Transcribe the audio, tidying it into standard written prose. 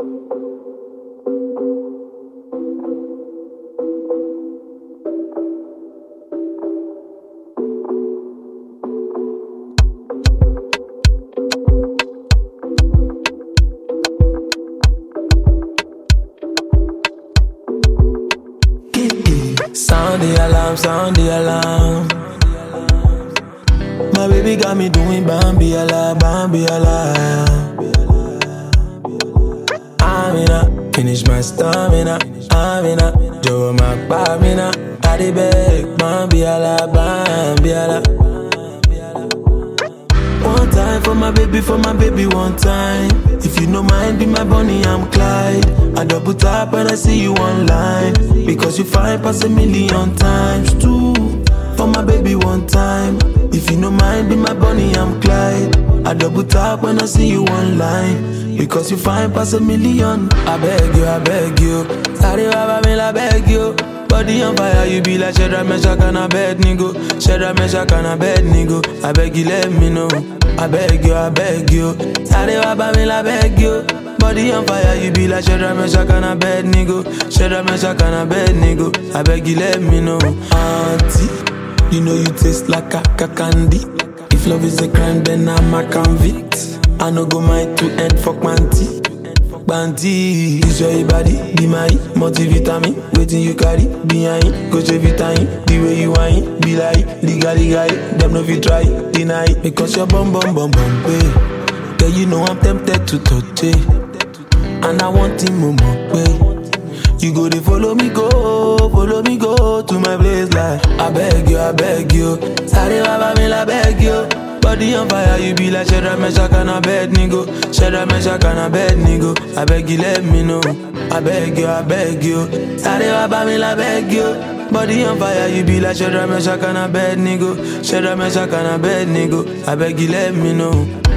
Sound the alarm, sound the alarm. My baby got me doing Bambi ala, Bambi ala. Amina, finish my stamina. Amina, Joe my Bamina. I the beg, Bambi ala, Bambi ala. One time for my baby, one time. If you no mind, be my Bonnie, I'm Clyde. I double tap when I see you online, because you find pass a million times too. For my baby, one time. If you no mind, be my Bonnie, I'm Clyde. I double tap when I see you online, because you find pass a million. I beg you. Sorry, Baba, I beg you. Body on fire, you be like Shadrach, Meshach, and a bed nigga. Shadrach, Meshach, and a bed nigga. I beg you, let me know. I beg you. Sorry, Baba, I beg you. Body on fire, you be like Shadrach, Meshach, and a bed nigga. Shadrach, Meshach, and a bed nigga. I beg you, let me know. Auntie, you know you taste like a candy. If love is a crime, then I'm a convict. I no go mind to end fuck manty. Banty, this your body, be my multivitamin. Waiting you carry, behind, go to vitamin. The way you whine, be like, legally guy. Them no fit try, deny. Because you're bum, babe. Girl, you know I'm tempted to touch it, and I want him more, babe. You go to follow me go to my place like. I beg you. Sorry, Baba, I beg you. Body on fire, you be like Shadrach, Meshach, and a bed nigga. Shadrach, Meshach, and a bed nigga. I beg you, let me know. I beg you. Sorry, Baba, I beg you. Body on fire, you be like Shadrach, Meshach, and a bed nigga. Shadrach, Meshach, and a bed nigga. I beg you, let me know.